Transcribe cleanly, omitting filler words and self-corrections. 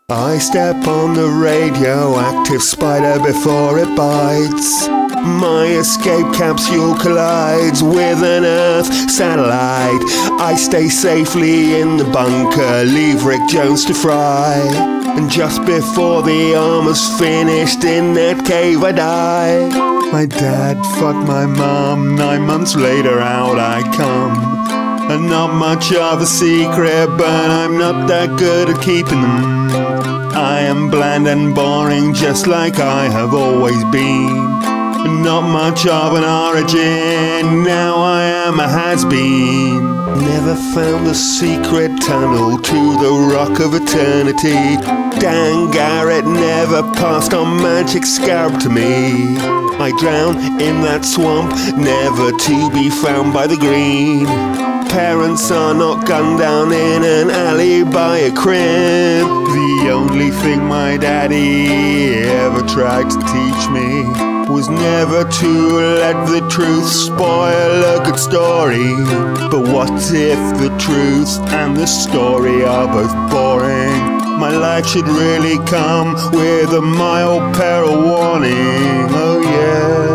I step on the radioactive spider before it bites. My escape capsule collides with an Earth satellite. I stay safely in the bunker, leave Rick Jones to fry. And just before the armor's finished, in that cave I die. My dad fucked my mom, 9 months later out I come. And not much of a secret, but I'm not that good at keeping them. I am bland and boring, just like I have always been. Not much of an origin, now I am a has-been. Never found the secret tunnel to the rock of eternity. Dan Garrett never passed on magic scarab to me. I drown in that swamp, never to be found by the green. Parents are not gunned down in an alley by a crimp. The only thing my daddy ever tried to teach me was never to let the truth spoil a good story. But what if the truth and the story are both boring? My life should really come with a mild peril warning, oh yeah.